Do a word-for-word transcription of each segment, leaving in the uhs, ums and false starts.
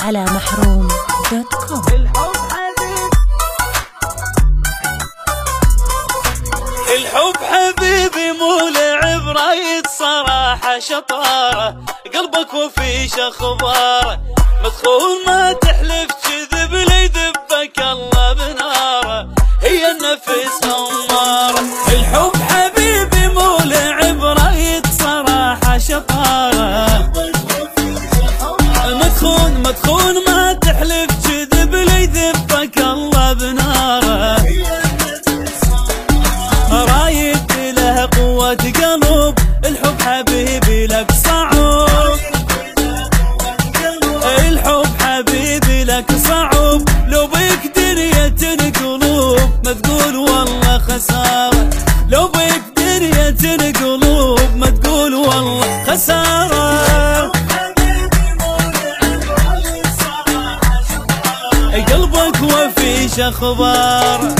على محروم دوت كوم. الحب حبيبي مو لعب رايد صراحة شطارة، قلبك وفيش اخباره، مدخول ما تحلف كذب لي ذبك الله بناره، هي النفس اماره. الحب حبيبي مو لعب رايد صراحة شطارة، مدخول مدخول ما تحلف كذب لي ذبك الله بناره، رايد له قوة قلب، الحب حبيبي لك صعب، الحب حبيبي لك صعب، لو بيك دنيا تنقلوب ما تقول والله خسارة، لو بيك دنيا تنقلوب ما تقول والله خسارة. قلبك وفيش اخبار،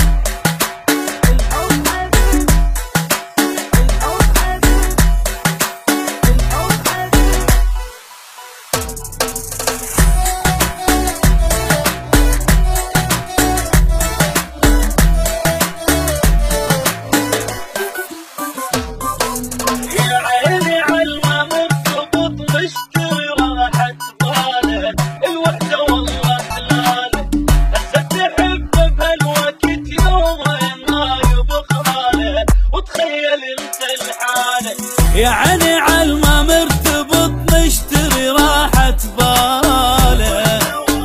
يعني عالما مرتبط نشتري راحة باله،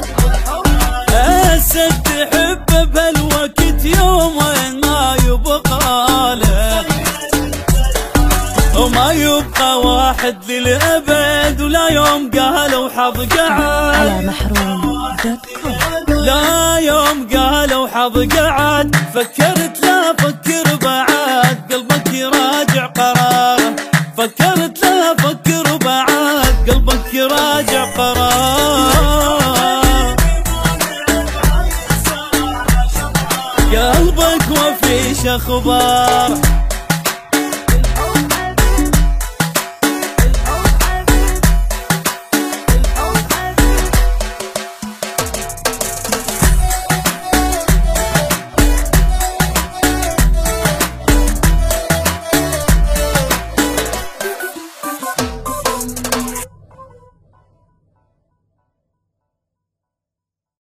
هسه تحبه بهالوقت يوم وين ما يبقاله، وما يبقى واحد للأبد، ولا يوم قالوا حظ قعد على محروم دوت كوم. لا يوم قالوا حظ قعد، فكرت لا فكر بعد قلبك يراجع قراره، فكرت لا فكر بعد قلبك يراجع قرار، قلبك وفيش اخبار.